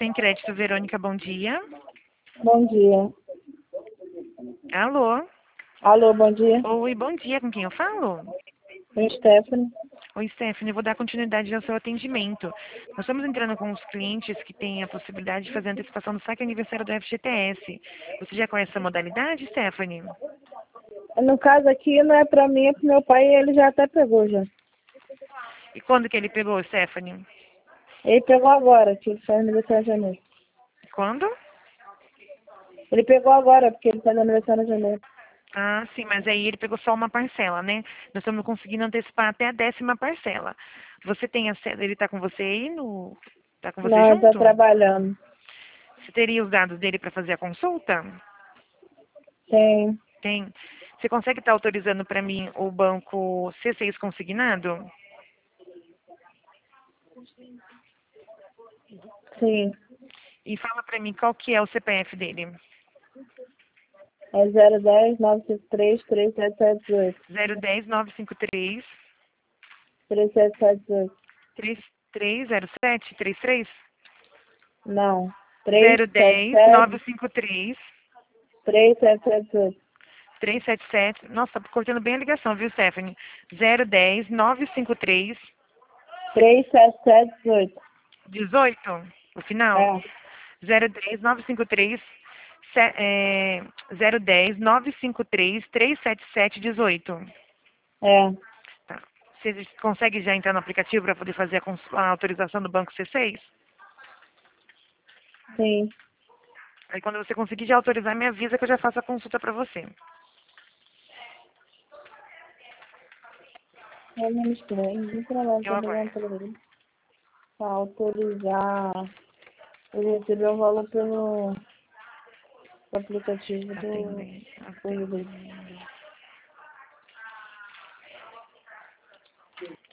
Tem Crédito, Verônica, bom dia. Bom dia. Alô? Alô, bom dia. Oi, bom dia, com quem eu falo? Oi, Stephanie. Oi, Stephanie, eu vou dar continuidade ao seu atendimento. Nós estamos entrando com os clientes que têm a possibilidade de fazer antecipação do saque aniversário do FGTS. Você já conhece essa modalidade, Stephanie? No caso aqui não é pra mim, é pro meu pai e ele já até pegou já. E quando que ele pegou, Stephanie? Ele pegou agora, que ele faz aniversário em janeiro. Quando? Ele pegou agora, porque ele faz aniversário em janeiro. Ah, sim, mas aí ele pegou só uma parcela, né? Nós estamos conseguindo antecipar até a 10ª parcela. Você tem acesso, ele está com você aí no... Tá com você Não, ele tá junto? trabalhando. Você teria os dados dele para fazer a consulta? Tem. Tem. Você consegue estar autorizando para mim o banco C6 consignado? Sim. E fala para mim qual que é o CPF dele. É 010 953 37718. 010 953 3778. 3307 33? Não. 010 377 953 3778. 377. Nossa, tá cortando bem a ligação, viu, Stephanie? 010 953 37718. 18, o final. É. 010 953 010 953 377 18. É. Tá. Você consegue já entrar no aplicativo para poder fazer a autorização do banco C6? Sim. Aí quando você conseguir já autorizar, me avisa que eu já faço a consulta para você. É menos estranho. Não trabalho Eu para pegar um aguardo. telefone. Para autorizar. Ele recebeu o valor pelo aplicativo do Atendendo, Correio. atendendo.